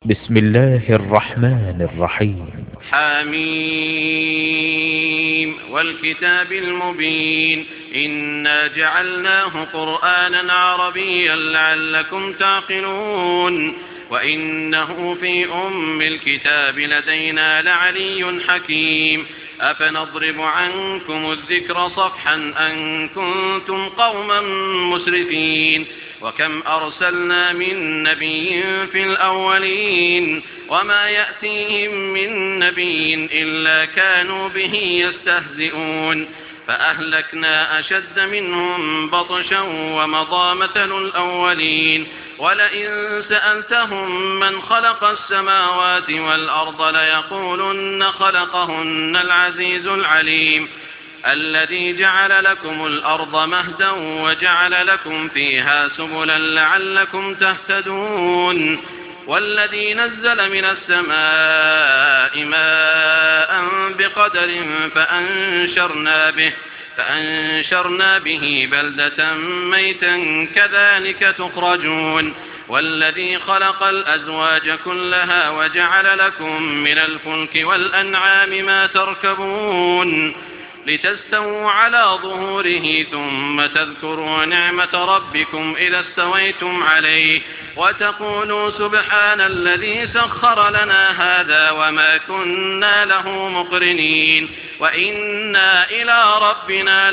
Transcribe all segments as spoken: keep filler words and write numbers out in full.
بسم الله الرحمن الرحيم. حميم والكتاب المبين إنا جعلناه قرآنا عربيا لعلكم تعقلون وإنه في أم الكتاب لدينا لعلي حكيم أفنضرب عنكم الذكر صفحا أن كنتم قوما مسرفين وكم أرسلنا من نبي في الأولين وما يأتيهم من نبي إلا كانوا به يستهزئون فأهلكنا أشد منهم بطشا ومضى مثل الأولين ولئن سألتهم من خلق السماوات والأرض ليقولن خلقهن العزيز العليم الذي جعل لكم الأرض مهدا وجعل لكم فيها سبلا لعلكم تهتدون والذي نزل من السماء ماء بقدر فأنشرنا به فأنشرنا به بلدة ميتا كذلك تخرجون والذي خلق الأزواج كلها وجعل لكم من الفلك والأنعام ما تركبون لتستووا على ظهوره ثم تذكروا نعمة ربكم إذا استويتم عليه وتقولوا سبحان الذي سخر لنا هذا وما كنا له مقرنين وإنا إلى ربنا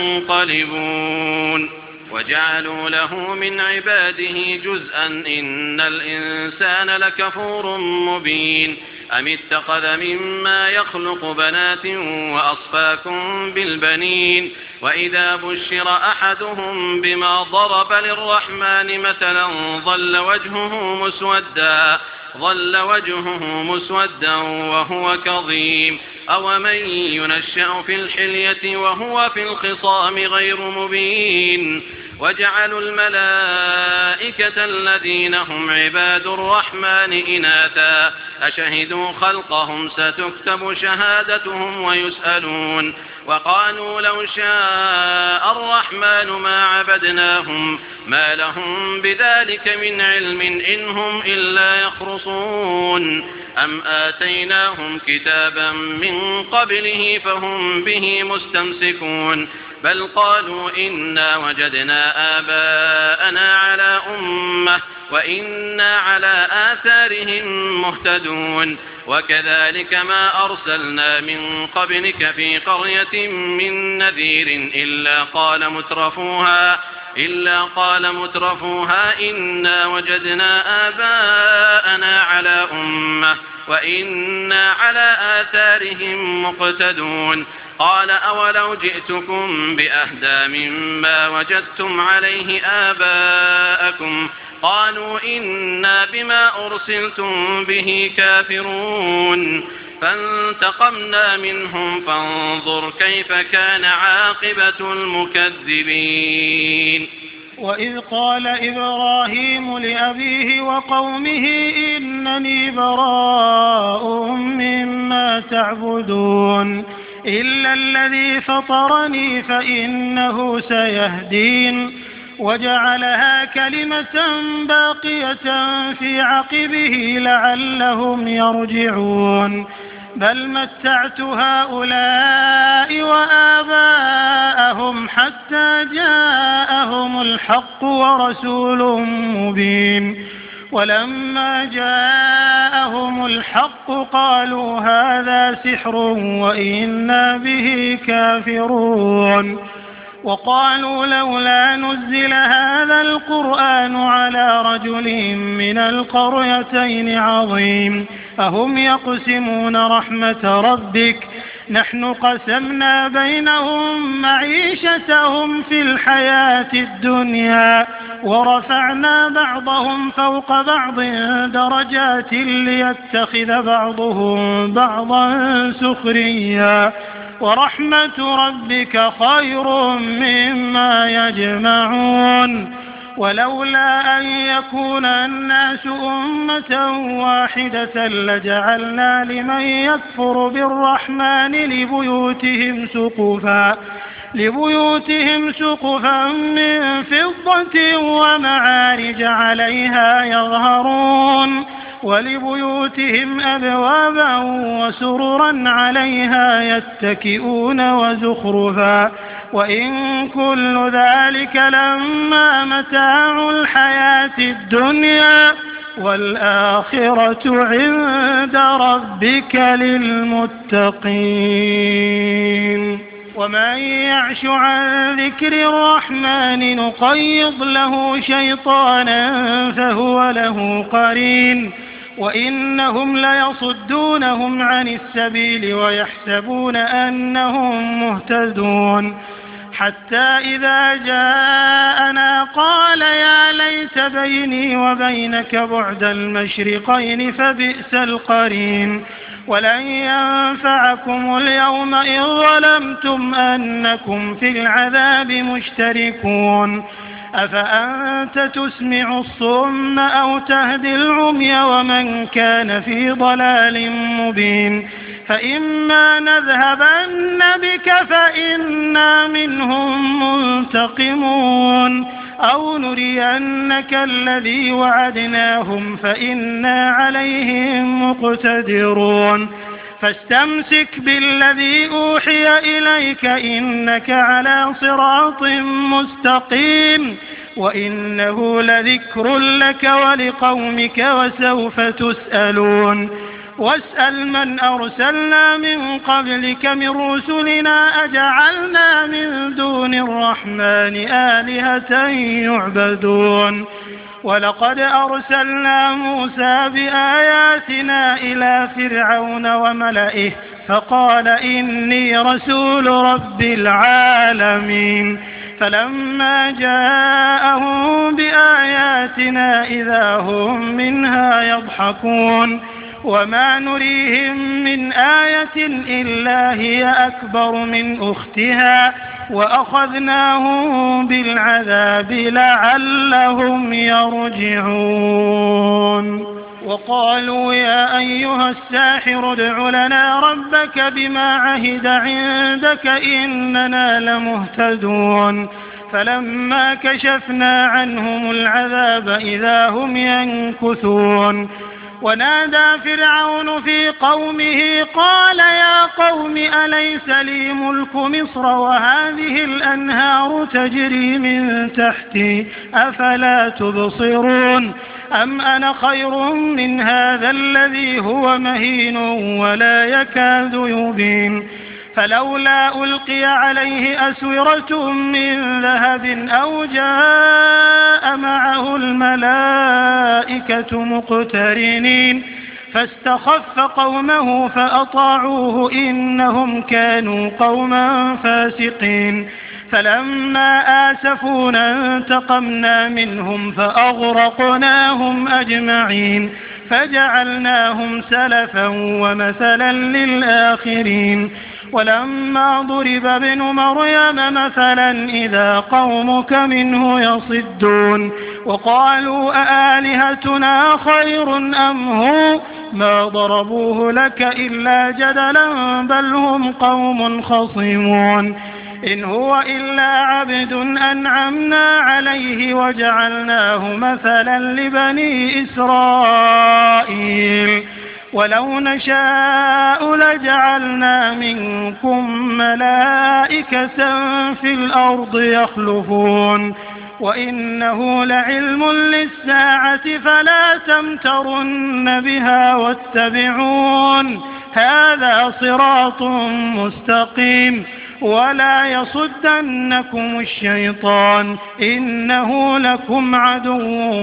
لمنقلبون وجعلوا له من عباده جزءا إن الإنسان لكفور مبين أم اتخذ مما يخلق بنات وأصفاكم بالبنين وإذا بشر أحدهم بما ضرب للرحمن مثلا ظل وجهه مسودا ظل وجهه مسودا وهو كظيم أومن ينشأ في الحلية وهو في الخصام غير مبين وجعلوا الملائكة الذين هم عباد الرحمن إناثا أشهدوا خلقهم ستكتب شهادتهم ويسألون وقالوا لو شاء الرحمن ما عبدناهم ما لهم بذلك من علم إن هم إلا يخرصون أم آتيناهم كتابا من قبله فهم به مستمسكون بل قالوا إنا وجدنا آباءنا على أمة وإنا على آثارهم مهتدون وكذلك ما أرسلنا من قبلك في قرية من نذير إلا قال مترفوها إلا قال مترفوها إنا وجدنا آباءنا على أمة وإنا على آثارهم مقتدون قال أولو جئتكم بأهدى مما وجدتم عليه آباءكم قالوا إنا بما أرسلتم به كافرون فانتقمنا منهم فانظر كيف كان عاقبة المكذبين. وإذ قال إبراهيم لأبيه وقومه إنني براء مما تعبدون إلا الذي فطرني فإنه سيهدين وجعلها كلمة باقية في عقبه لعلهم يرجعون بل متعت هؤلاء وآباءهم حتى جاءهم الحق ورسول مبين ولما جاءهم الحق قالوا هذا سحر وإنا به كافرون وقالوا لولا نزل هذا القرآن على رجل من القريتين عظيم أهم يقسمون رحمة ربك نحن قسمنا بينهم معيشتهم في الحياة الدنيا ورفعنا بعضهم فوق بعض درجات ليتخذ بعضهم بعضا سخريا ورحمة ربك خير مما يجمعون ولولا أن يكون الناس أمة واحدة لجعلنا لمن يكفر بالرحمن لبيوتهم سقفا لبيوتهم سقفا من فضة ومعارج عليها يظهرون ولبيوتهم أبوابا وسررا عليها يتكئون وزخرفا وإن كل ذلك لما متاع الحياة الدنيا والآخرة عند ربك للمتقين. ومن يعش عن ذكر الرحمن نقيض له شيطانا فهو له قرين وإنهم ليصدونهم عن السبيل ويحسبون أنهم مهتدون حتى إذا جاءنا قال يا ليت بيني وبينك بعد المشرقين فبئس القرين. ولن ينفعكم اليوم إن ظلمتم أنكم في العذاب مشتركون. أفأنت تسمع الصم أو تهدي العمي ومن كان في ضلال مبين. فإما نذهبن بك فإنا منهم منتقمون أو نرينك الذي وعدناهم فإنا عليهم مقتدرون. فاستمسك بالذي أوحي إليك إنك على صراط مستقيم وإنه لذكر لك ولقومك وسوف تسألون. واسأل من أرسلنا من قبلك من رسلنا أجعلنا من دون الرحمن آلهة يعبدون. ولقد أرسلنا موسى بآياتنا إلى فرعون وملئه فقال إني رسول رب العالمين. فلما جاءهم بآياتنا إذا هم منها يضحكون وما نريهم من آية إلا هي أكبر من أختها وأخذناهم بالعذاب لعلهم يرجعون. وقالوا يا أيها الساحر ادع لنا ربك بما عهد عندك إننا لمهتدون. فلما كشفنا عنهم العذاب إذا هم ينكثون. ونادى فرعون في قومه قال يا قوم أليس لي ملك مصر وهذه الأنهار تجري من تحتي أفلا تبصرون أم أنا خير من هذا الذي هو مهين ولا يكاد يبين. فلولا ألقي عليه أسورة من ذهب أو جاء معه الملائكة مقترنين فاستخف قومه فأطاعوه إنهم كانوا قوما فاسقين. فلما آسفونا انتقمنا منهم فأغرقناهم أجمعين فجعلناهم سلفا ومثلا للآخرين. ولما ضرب ابن مريم مثلا إذا قومك منه يصدون وقالوا أآلهتنا خير أم هو ما ضربوه لك إلا جدلا بل هم قوم خصمون. إن هو إلا عبد أنعمنا عليه وجعلناه مثلا لبني إسرائيل. ولو نشاء لجعلنا منكم ملائكة في الأرض يخلفون وإنه لعلم للساعة فلا تمترن بها واتبعون هذا صراط مستقيم. ولا يصدنكم الشيطان إنه لكم عدو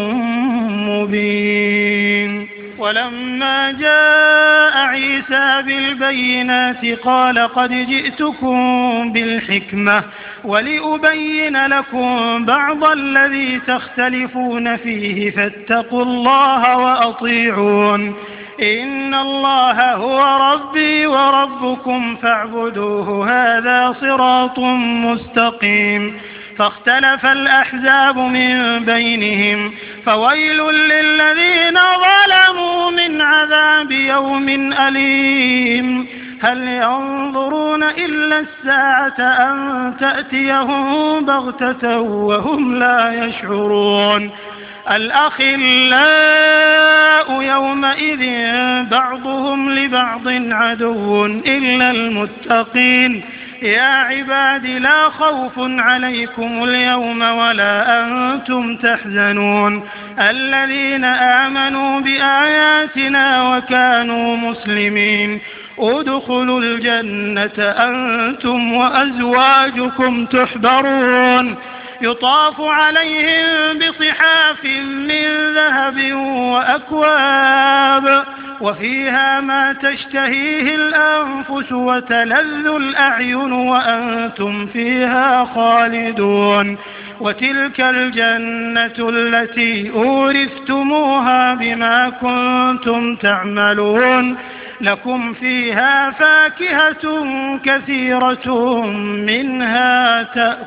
مبين. ولما جاء عيسى بالبينات قال قد جئتكم بالحكمة ولأبين لكم بعض الذي تختلفون فيه فاتقوا الله وأطيعون. إن الله هو ربي وربكم فاعبدوه هذا صراط مستقيم. فاختلف الأحزاب من بينهم فويل للذين ظلموا من عذاب يوم أليم. هل ينظرون إلا الساعة أن تأتيهم بغتة وهم لا يشعرون الأخلاء يومئذ بعضهم لبعض عدو إلا المتقين يا عباد لا خوف عليكم اليوم ولا أنتم تحزنون الذين آمنوا بآياتنا وكانوا مسلمين ادخلوا الجنة أنتم وأزواجكم تحبرون يطاف عليهم بصحاف من ذهب وأكواب وفيها ما تشتهيه الأنفس وتلذ الأعين وأنتم فيها خالدون وتلك الجنة التي أورثتموها بما كنتم تعملون لكم فيها فاكهة كثيرة منها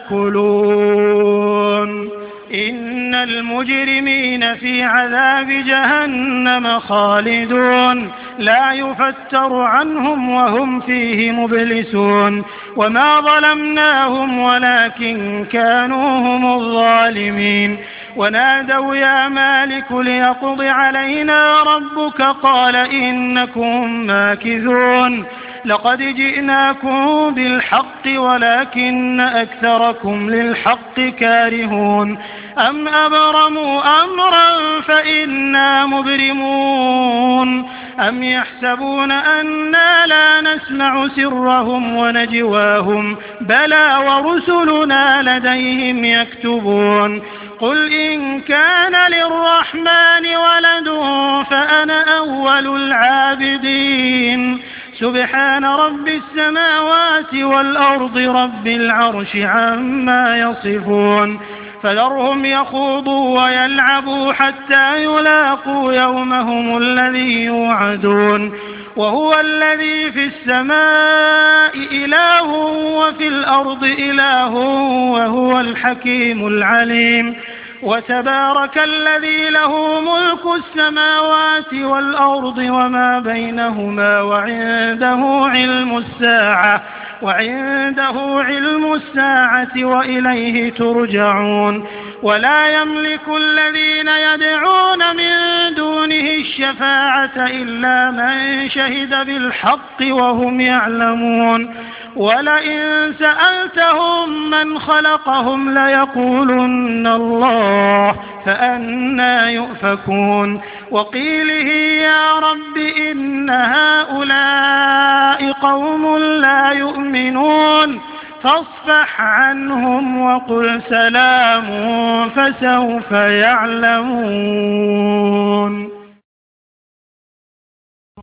تأكلون إن المجرمين في عذاب جهنم خالدون لا يفتر عنهم وهم فيه مبلسون وما ظلمناهم ولكن كانوا هم الظالمين ونادوا يا مالك ليقض علينا ربك قال إنكم ماكثون لقد جئناكم بالحق ولكن أكثركم للحق كارهون أم أبرموا أمرا فإنا مبرمون أم يحسبون أنا لا نسمع سرهم ونجواهم بلى ورسلنا لديهم يكتبون قل إن كان للرحمن ولد فأنا أول العابدين سبحان رب السماوات والأرض رب العرش عما يصفون فذرهم يخوضوا ويلعبوا حتى يلاقوا يومهم الذي يوعدون وهو الذي في السماء إله وفي الأرض إله وهو الحكيم العليم وتبارك الذي له ملك السماوات والأرض وما بينهما وعنده علم الساعة وعنده علم الساعة وإليه ترجعون ولا يملك الذين يدعون من دونه الشفاعة إلا من شهد بالحق وهم يعلمون ولئن سألتهم من خلقهم ليقولن الله فأنى يؤفكون وقيله يا رب إن هؤلاء قوم لا يؤمنون فاصفح عنهم وقل سلام فسوف يعلمون.